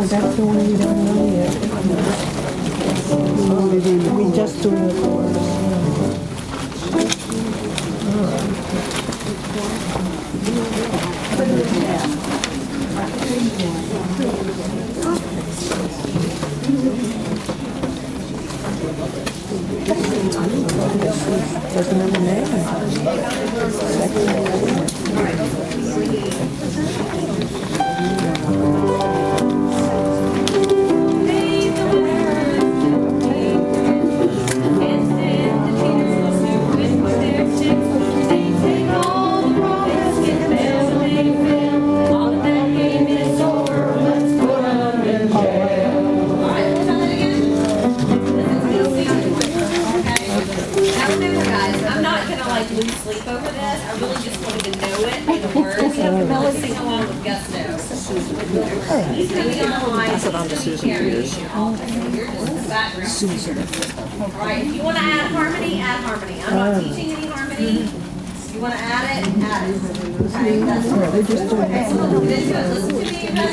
that's the one we don't know yet. We just do the chorus. Doesn't have a name. Lose sleep over this. I really just wanted to know it and the words. Really sing along with gusto. He's going to be on the line. Pass it on to Susan Peters. Susan. Right. If you want to add harmony, add harmony. I'm not teaching any harmony. If you want to add it, add it. Okay. That's all. We're just doing it. Listen to me.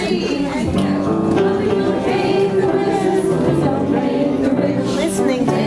Ready? Listening to it.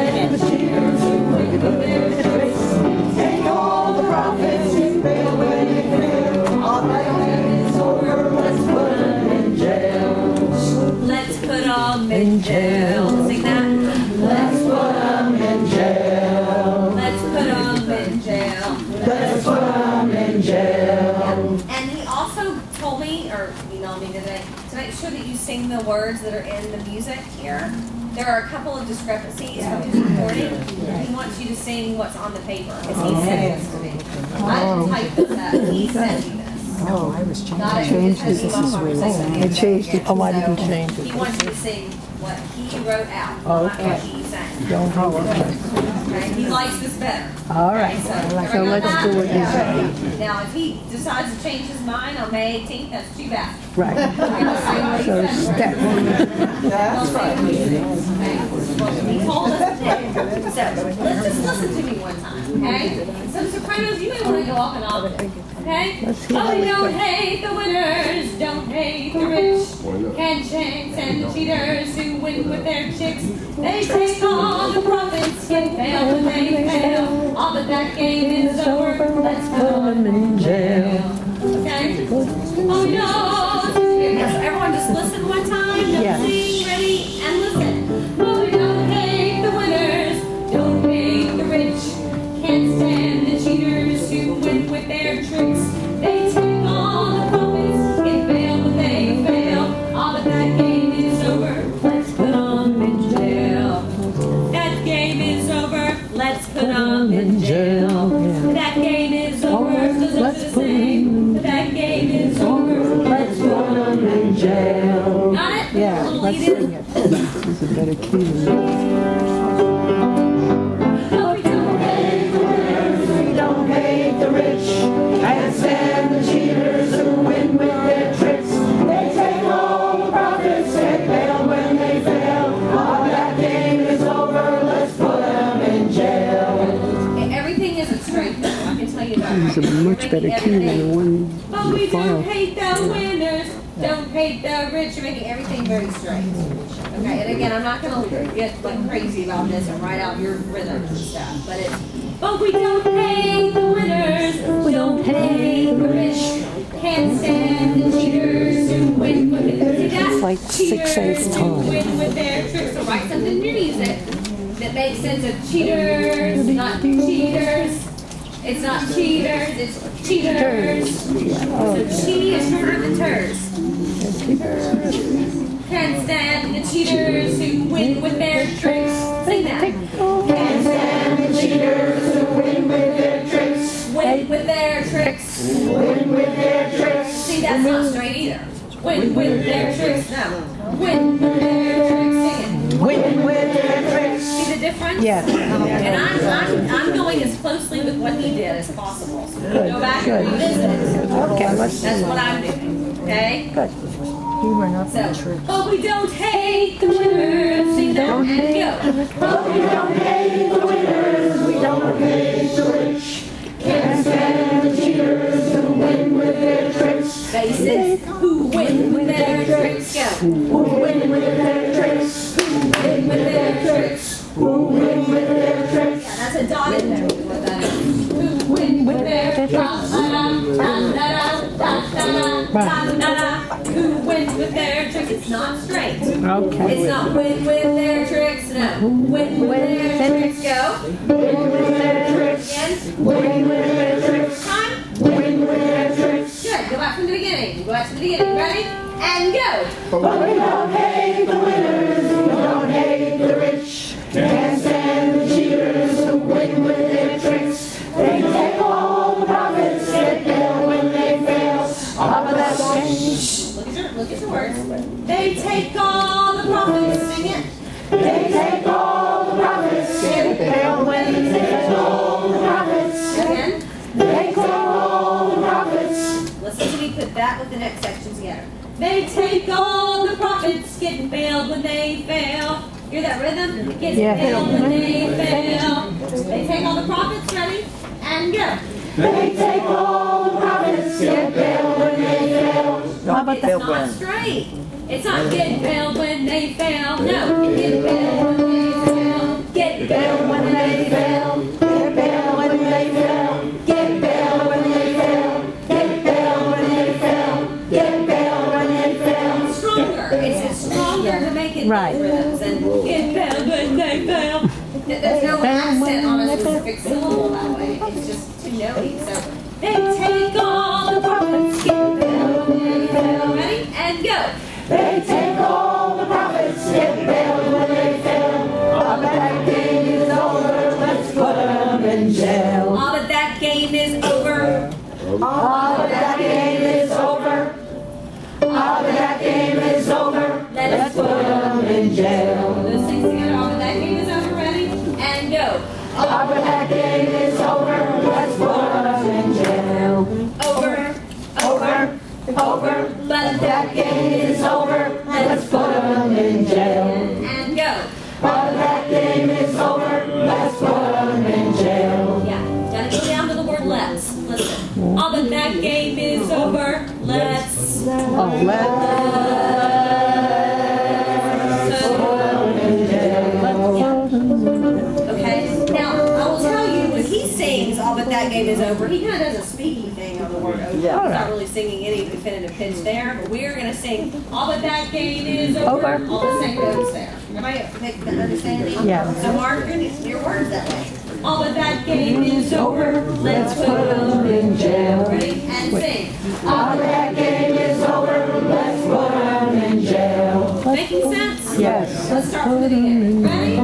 In jail. Sing that. Let's put them in jail. Let's put them in jail. Let's put them in jail. And he also told me, or emailed me today, to make sure that you sing the words that are in the music here. There are a couple of discrepancies from his recording. He wants you to sing what's on the paper. Because he sent this to me. I didn't type this up. He sent me this. Oh, I was changing this. This is weird. I changed it. Oh, I didn't change it. He wants you to sing what he wrote out, not what he sang. Don't hold it. Okay? He likes this better. All right. Okay, So let's do what you say. Now, if he decides to change his mind on May 18th, that's too bad. Right. So step. That's right. He told us to. So let's just listen to me one time, okay? Some sopranos, you may want to go off and off. Okay? Oh, we don't hate the winners, don't hate the rich. Can't chance and the cheaters who win with their chicks. They take all the profits, get fail when they fail. All but that game is over, let's put them in jail. Okay? Oh, no. Yes, everyone just listen one time. Don't sing, ready, and listen. Oh, we don't hate the winners, don't hate the rich. Can't stand the cheaters who win with their tricks. They take all the profits, get fail when they fail. All but that game is over, let's put them in jail. That game is over, let's put them in jail. That game is over, let's put them. That game is over, let's put them in jail. Got it? Yeah, let's sing it. This is a better key than me. Can't stand the cheaters who win with their tricks. They take all the profits and fail when they fail. All that game is over, let's put them in jail. Everything is a strength, I can tell you that. It's a much better key than the one But we don't hate the winners, don't hate the rich. You're making everything very straight. Okay, and again, I'm not going to get like crazy about this and write out your rhythms and stuff, but it's, but we don't hate the winners, we don't hate the rich. Can't stand the cheaters who win with their tricks. It's like 6/8 time. Win with their tricks. So write something in your music that makes sense of cheaters, not cheaters. It's not cheaters, it's cheaters. So cheaty is shorter than ters. Can't stand the cheaters who win with their tricks. Sing that. Can't stand the cheaters who win with their tricks. Win with their tricks. Win with their tricks. See, that's not straight either. Win with their tricks. No. Win with their tricks. Sing it. Win with their tricks. See the difference? Yes. And I'm going as closely with what he did as possible. So we go back and revisit it. Okay, let's see. That's what I'm doing. Okay? Good. You were not So, oh, we don't hate the winners. See that? And go. But we don't hate the winners, we don't hate the rich. Can't stand the cheaters who win with their tricks. Faces who win with their tricks. tricks? Go. Who win with their tricks? Who win with their tricks? Who win with their tricks? Yeah, that's a dotted note. What that is. Who win with their Who wins with their tricks? It's not straight. Okay. It's not win with their tricks. No. Win with their tricks. Go. Win with their tricks. Again. Win with their tricks. Time. Win with their tricks. Good. Go back from the beginning. Go back to the beginning. Ready? And go. But we don't hate the winners. We don't hate the rich. Can't stand the cheaters who win with their tricks. They take all the profits, get there when they fail. Up of that Look at your words. They take all the profits. Sing it. they take all the profits, get there when they take all the profits. Again. They take all the profits. Listen to me put that with the next section together. They take all the profits, getting failed when they fail. Hear that rhythm? Getting failed when they fail. They take all the profits, ready? And go. They take all the profits, get there when they fail. It's not straight. It's not getting failed when they fail. No, get failed when they fail. Get failed when they fail. Get fail when they fail. Get fail when they fail. Get fail when they fail. Get fail when they fail. Stronger. It's stronger to make it Right. rhythms and get failed when they fail. There's no accent on a specific syllable that way. It's just too notey. So they take all the profits, get failed when they fail. Ready? And go. They take all the profits, get fail when they fail. All but that game is over, let's put them in jail. All but that game is over. All but that game is over. All but that game is over, let's put them in jail. Those things together. All but that game is over. Ready? And go. All but that game is over, let's put them in jail. Over. Over. Over. But That game is over, let's put them in jail. and go. All that game is over, let's put them in jail. Yeah. Gotta go down to the word let's. Listen. All but that game is over. Let's. Oh, let. Okay. Now I will tell you when he sings "All but that game is over," he kind of does a speaking thing on the word "over." He's not really singing any definitive pitch there, but we're gonna sing "All but that game is over." Over. All the same notes there. Everybody make the understanding? Yeah. So mark your words that way. All but that game is over. Let's put them in jail. Ready? And sing. All that game is over, let's put them in jail. Making sense? Yes. Let's start from the beginning. Ready?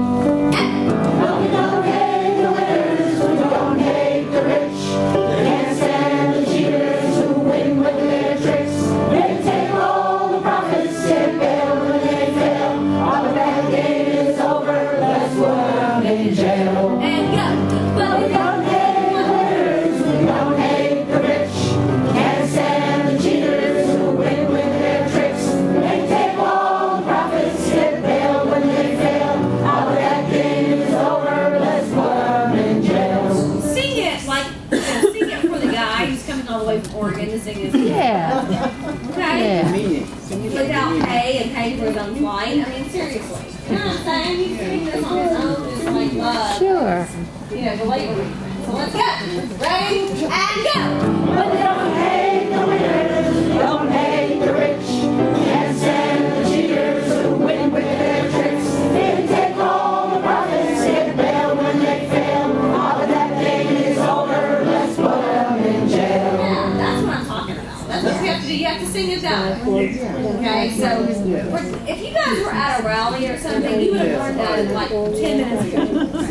Well, we don't hate the winners, we don't hate the rich. Can't stand the cheaters who win with their tricks. They take all the profits, get fail when they fail. All of that game is over, let's put them in jail. And go. Well, we don't hate the winners, we don't hate the rich. Can't stand the cheaters who win with their tricks. They take all the profits, get fail when they fail. All of that game is over, let's put them in jail. Sing it like, sing it for the guy who's coming all the way from Oregon to sing this. Yeah. Okay? Yeah. Without pay and pay for his own flight. I mean, seriously. You know what I'm saying? He's doing this on his own, just like love. Sure. You know, the late one. So let's go. Ready? And go. But we don't hate the winners, we don't hate the rich. Can't stand the cheaters who win with their tricks. They take all the profits, get bail when they fail. All of that game is over, let's put them in jail. Yeah, that's what I'm talking about. That's what you have to do. You have to sing it down. Okay, so if you guys were at a rally or something, you would have learned that in like 10 minutes ago.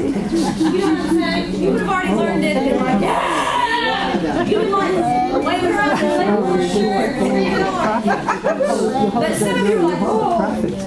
You know what I'm saying? You would have already learned it and been like, yeah! You would like wave it around and like, oh, sure, bring it on. But some of you are like, oh.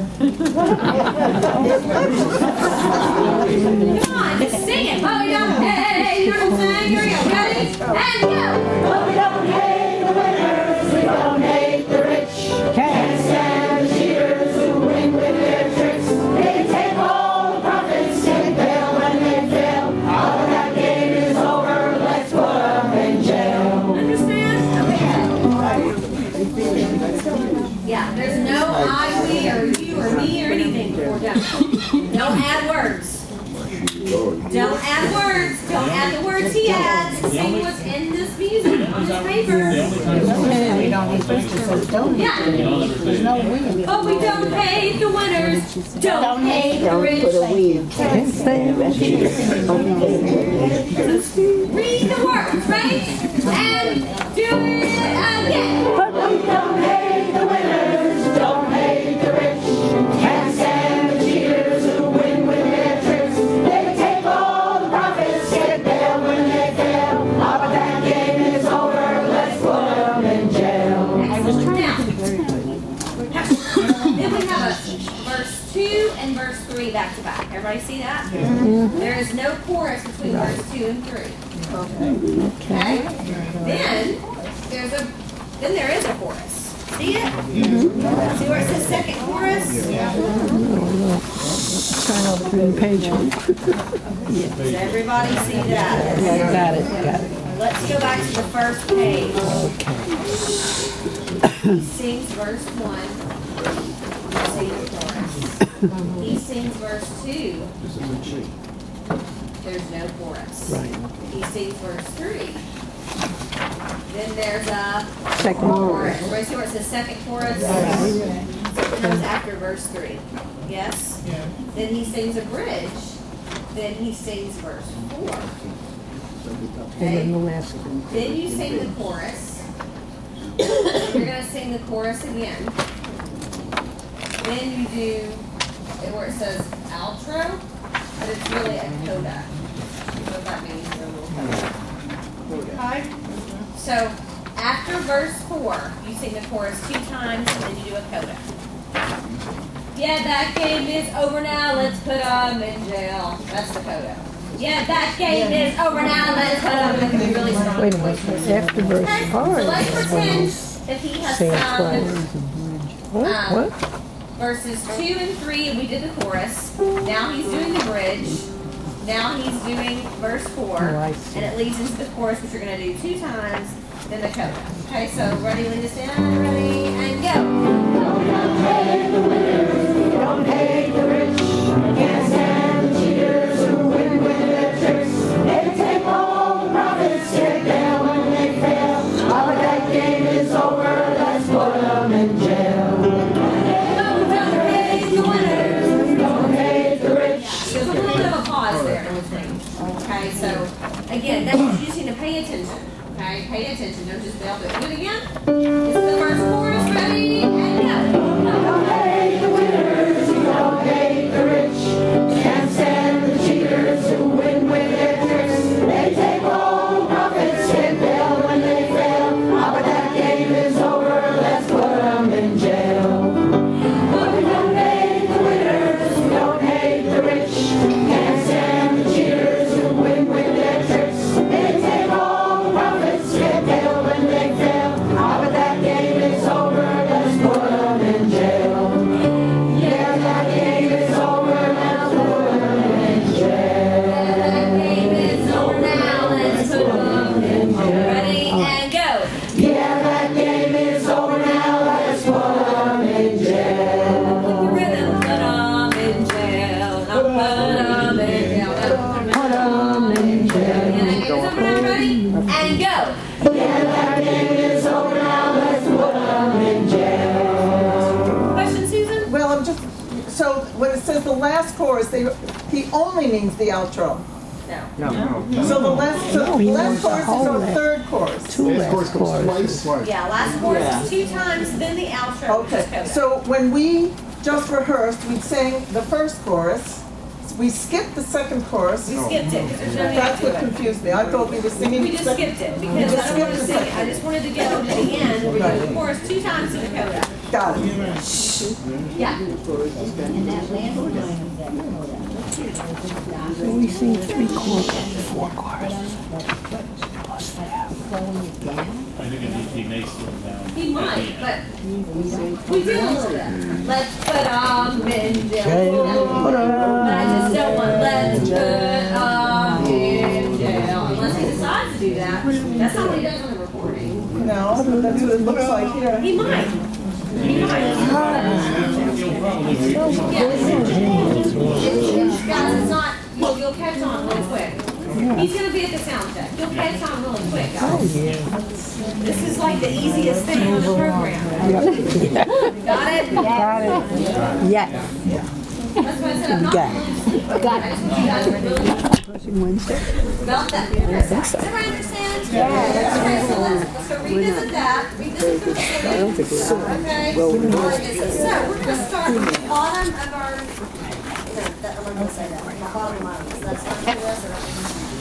Come on, just sing it. Oh, we don't, hey, you know what I'm saying? Here we go. Ready? And go. But we don't hate the winners, we don't hate the rich. Can't stand the cheaters who win with their tricks. They take all the profits, get bail when they fail. All of that game is over, let's put them in jail. Understand? Okay. Yeah, there's no I, we, or you, or me, or anything before don't. Don't add words. Don't add words. Don't add the words he adds. Sing what's in this music on this paper. We don't need to say don't. Yeah. There's no we. Oh, we don't hate the winners. Don't hate the Don't rich. put a we. Can't say Read the words, right? And do it again. But we don't hate the winners, don't hate the rich. Can't stand the cheaters who win with their tricks. They take all the profits, get bailed when they fail. Ah, but that game is over, let's put them in jail. Then we have a verse 2 and verse 3 back to back. Everybody see that? There is no chorus between verse 2 and 3. Okay? Then there is a chorus. See it? See where it says second chorus? Turn over through the page. Does everybody see that? Yeah, got it. Let's go back to the first page. He sings verse 1. He sings chorus. He sings verse 2. There's no chorus. He sings verse 3. Then there's a Second chorus. Everybody see where it says second chorus? So it comes after verse 3. Yes? Then he sings a bridge. Then he sings verse 4. And then the last one. Then you sing the chorus. You're going to sing the chorus again. Then you do where it says outro, but it's really a coda. What that means is a little coda. Okay? So after verse 4, you sing the chorus 2 times, and then you do a coda. Yeah, that game is over now. Let's put them in jail. That's the coda. Yeah, that game is over now. Let's put them. It can be really strong. Wait a minute. After verse Okay, 5. so let's pretend if he has sung What? verses 2 and 3, we did the chorus. Now he's doing the bridge. Now he's doing verse 4. I see. And it leads into the chorus, which you're going to do 2 times, then the coda. Okay, so ready, lead us in, ready, and go. Don't hate the winners, don't hate the rich. Can't stand the cheaters who win with their tricks. They take all the profits, get bailed when they fail. Ah, but that game is over, let's put them in jail. Don't hate the winners. Don't hate the rich. There's a little bit of a pause there in between. Okay, so again, that's you just need to pay attention. Okay, pay attention. Don't just bail. But do it again. This is the first chorus. Ready and go. Don't hate the winners, don't hate the rich. Can't stand the cheaters who win with their tricks. They take all the profits, get bailed when they fail. Ah, but that game is over, let's put them in jail. But we don't hate the winners, we don't hate the rich. Can't stand the cheaters who win with their tricks. They take all the profits, get bailed when they fail. Ah, but that game is over, let's put them in jail. Yeah, that game is over, let's put them in jail. That game is over now. Let's put them in jail. Ready and go. Yeah, that game is over now, let's put them in jail. The rhythm. Put them in jail. Not put them in jail. Put 'em in jail. Yeah, that game is over now. Ready and go. Yeah, that game is over now, let's put them in jail. Question, Susan? Well, I'm just, so when it says the last chorus, he only means the outro. No. So the last, No, he last wants the chorus is whole our last. third chorus. Two last choruses. Yeah, last chorus is 2 times, then the outro. which is Okay, coda. so when we just rehearsed, we sang the first chorus, we skipped the second chorus. We skipped it because there's no need That's to what do it. confused me. I thought we were singing. We just skipped it because I don't want to sing it. I just wanted to go to the end where we do the chorus 2 times to the coda. Got it. Yeah. So we sing 3 choruses, 4 choruses. Plus that. I think he makes them down. He might, but we did a little bit. Let's put in jail. But I just don't want let's put in jail. Unless he decides to do that. That's not what he does on the recording. No, that's what it looks like here. He might. Guys, it's not, you'll catch on really quick. He's gonna be at the sound check. You'll catch on really quick, guys. This is like the easiest thing on the program. Got it? Got it. Yes. That's why I said I'm not Got really sleep. Got it. I told you guys were really Wednesday. about that. Everybody understand? Yeah. Okay, so revisit that. Revisit the facility. Okay. Revisit. So we're gonna start at the bottom of our. I'm going to say that. The bottom line. That's not the rest of it.